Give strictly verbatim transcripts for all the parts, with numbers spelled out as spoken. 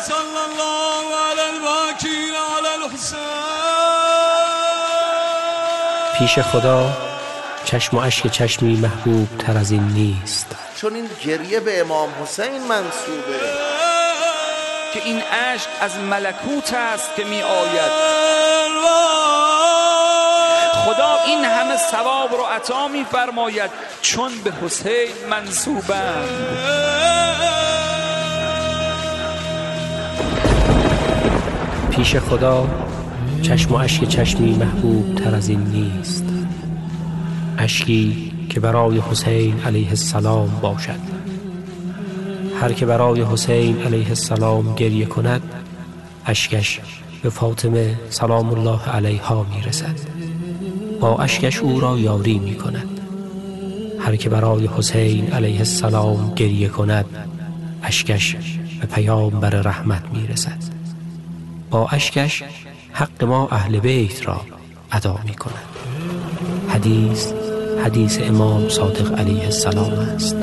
صلی الله علی الباقین علی الحسین. پیش خدا چشم و اشک چشمی محبوب تر از این نیست، چون این گریه به امام حسین منسوبه که این اشک از ملکوت است که می آید. خدا این همه ثواب رو عطا می فرماید چون به حسین منسوبند. پیش خدا چشم و اشک چشمی محبوب تر از این نیست، اشکی که برای حسین علیه السلام باشد. هر که برای حسین علیه السلام گریه کند، اشکش به فاطمه سلام الله علیها میرسد، با اشکش او را یاری می کند. هر که برای حسین علیه السلام گریه کند، اشکش به پیامبر رحمت میرسد، با اشکش حق ما اهل بیت را ادا می کند. حدیث حدیث امام صادق علیه السلام است.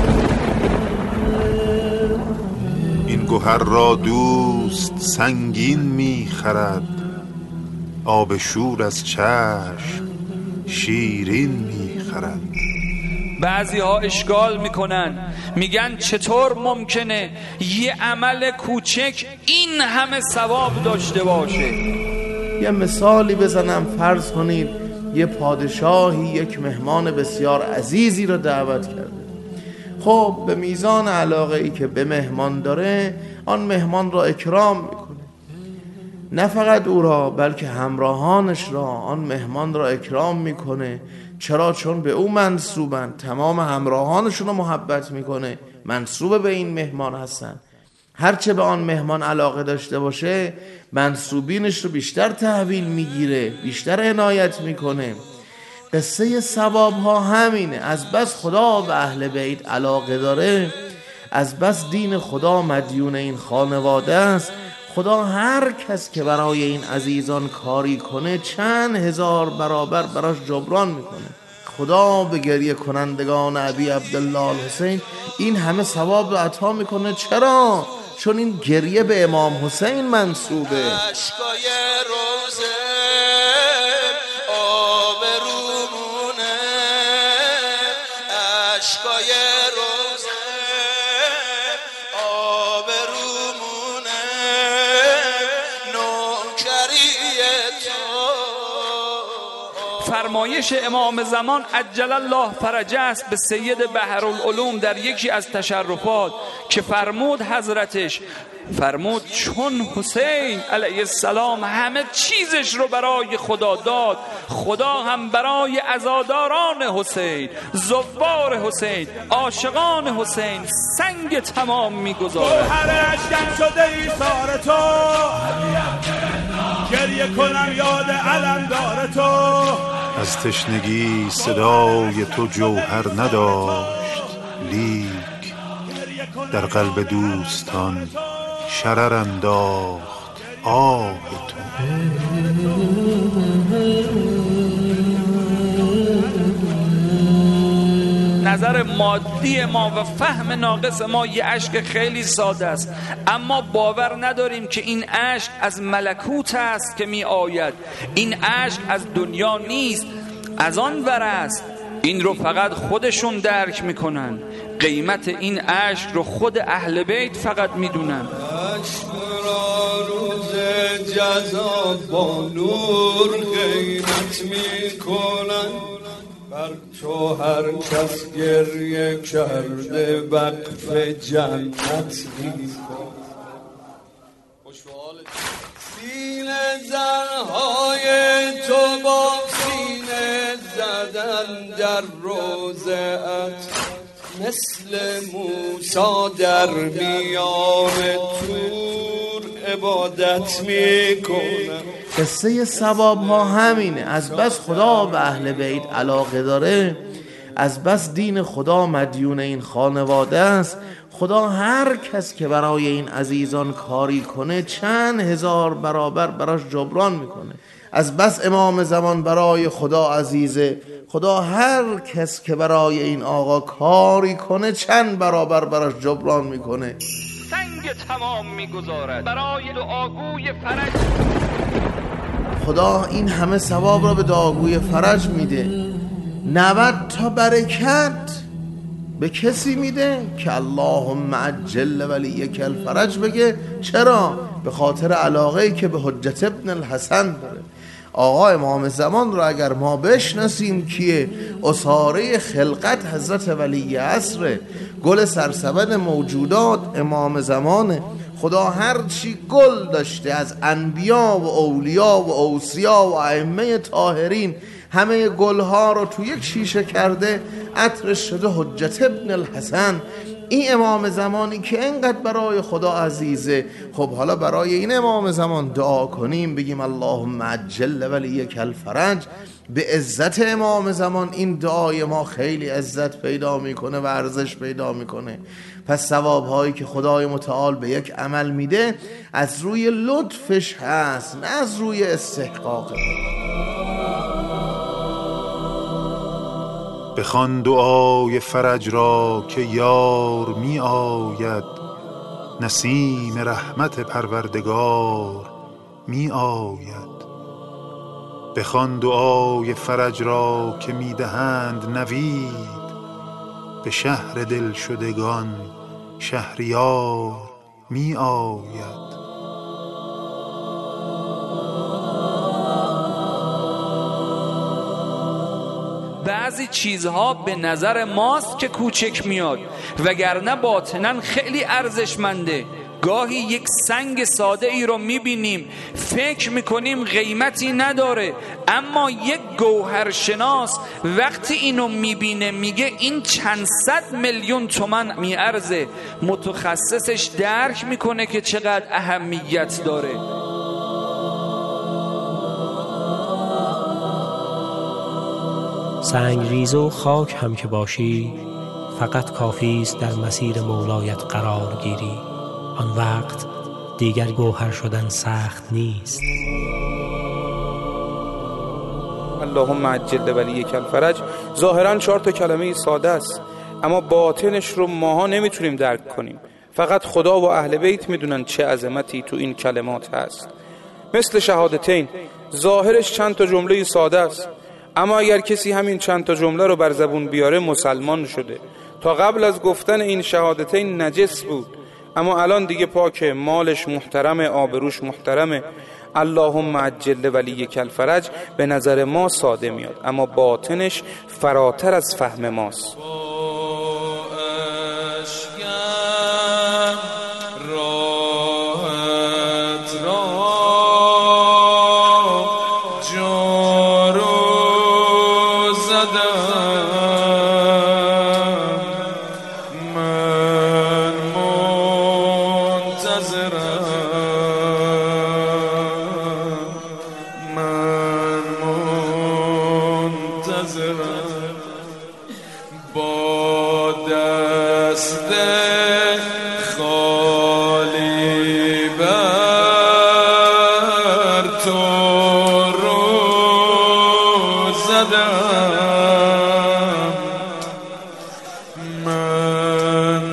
این گوهر را دوست سنگین می خرد، آب شور از چشم شیرین می خرد. بعضی ها اشکال میکنن، میگن چطور ممکنه یه عمل کوچک این همه ثواب داشته باشه. یه مثالی بزنم، فرض کنید یه پادشاهی یک مهمان بسیار عزیزی رو دعوت کرده. خب به میزان علاقه ای که به مهمان داره، آن مهمان را اکرام میکنه. نه فقط او را بلکه همراهانش را، آن مهمان را اکرام میکنه. چرا؟ چون به او منسوبن، تمام همراهانشون رو محبت میکنه، منسوب به این مهمان هستن. هرچه به آن مهمان علاقه داشته باشه، منسوبینش رو بیشتر تحویل میگیره، بیشتر عنایت میکنه. قصه ثواب ها همینه. از بس خدا به اهل بیت علاقه داره، از بس دین خدا مدیون این خانواده است، خدا هر کس که برای این عزیزان کاری کنه چند هزار برابر براش جبران میکنه. خدا به گریه کنندگان ابی عبدالله الحسین این همه ثواب رو عطا میکنه. چرا؟ چون این گریه به امام حسین منسوبه. عشقای روزه آب رومونه، عشقای روزه آب رومونه، نوکری تو. فرمایش امام زمان عجل الله فرجه است به سید بحرالعلوم در یکی از تشرفات که فرمود حضرتش، فرمود چون حسین علیه السلام همه چیزش رو برای خدا داد، خدا هم برای عزاداران حسین، زوار حسین، عاشقان حسین سنگ تمام میگذارد. گوهر اشکم شده ایثار تو، گریه کنم یاد علمدار تو. از تشنگی صدای تو جوهر نداشت، لیک در قلب دوستان شرر انداخت آه تو. نظر مادی ما و فهم ناقص ما یه اشک خیلی ساده است، اما باور نداریم که این اشک از ملکوت است که می آید. این اشک از دنیا نیست، از آن ور است. این رو فقط خودشون درک میکنن. قیمت این اشک رو خود اهل بیت فقط میدونن. اشک را روز جزا با نور قیمت میکنن، بر تو هر کس گریه کرده وقف جنت میکنن. سینه زنهای تو با سینه زدن در روزت، مثل موسی در میان تور عبادت میکنن. قصه ثواب ها همینه. از بس خدا به اهل بیت علاقه داره، از بس دین خدا مدیون این خانواده است، خدا هر کس که برای این عزیزان کاری کنه چند هزار برابر براش جبران میکنه. از بس امام زمان برای خدا عزیزه، خدا هر کس که برای این آقا کاری کنه چند برابر براش جبران میکنه. سنگ جنگ تمام میگذارد برای دعاگوی فرج. خدا این همه ثواب را به دعاگوی فرج میده. نود تا برکت به کسی میده که اللهم عجل ولیک الفرج بگه. چرا؟ به خاطر علاقه‌ای که به حجت ابن الحسن داره. آقا امام زمان را اگر ما بشناسیم کیه، اساره خلقت حضرت ولی عصر، گل سرسبد موجودات امام زمانه. خدا هر چی گل داشته از انبیا و اولیا و اوصیا و ائمه طاهرین، همه گلها رو تو یک شیشه کرده، عطرش شده حجت ابن الحسن. این امام زمانی که انقدر برای خدا عزیزه، خب حالا برای این امام زمان دعا کنیم، بگیم اللهم عجل ولیک الفرج. به عزت امام زمان این دعای ما خیلی عزت پیدا میکنه و ارزش پیدا میکنه. پس ثواب هایی که خدای متعال به یک عمل میده از روی لطفش هست، نه از روی استحقاقه. بخوان دعای فرج را که یار می آید، نسیم رحمت پروردگار می آید. بخوان دعای فرج را که می دهند نوید، به شهر دل شدگان شهریار می آید. بعضی چیزها به نظر ماست که کوچک میاد، وگرنه باطناً خیلی ارزشمنده. گاهی یک سنگ ساده ای رو میبینیم فکر میکنیم قیمتی نداره، اما یک گوهرشناس وقتی اینو میبینه میگه این چند صد میلیون تومان میارزه. متخصصش درک میکنه که چقدر اهمیت داره. سنگریزه و خاک هم که باشی، فقط کافی است در مسیر مولایت قرار گیری. آن وقت دیگر گوهر شدن سخت نیست. اللهم عجل ولیک الفرج ظاهراً چهار تا کلمه ساده است، اما باطنش رو ماها نمیتونیم درک کنیم. فقط خدا و اهل بیت میدونن چه عظمتی تو این کلمات هست. مثل شهادتین، ظاهرش چند تا جمله ساده است، اما اگر کسی همین چند تا جمله رو بر زبون بیاره مسلمان شده. تا قبل از گفتن این شهادتین نجس بود، اما الان دیگه پاکه، مالش محترمه، آبروش محترمه. اللهم عجل ولیک الفرج به نظر ما ساده میاد، اما باطنش فراتر از فهم ماست. با دست خالی بر تو رو زدم، من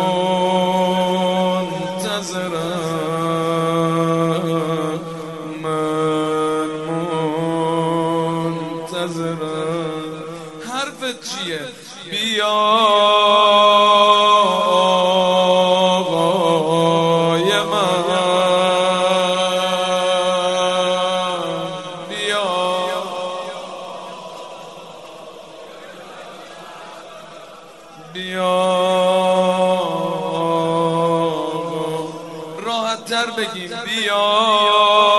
منتظرم، من منتظرم. حرفت چیه؟ بیا آقای من، بیا بیا راحت تر بگیم بیا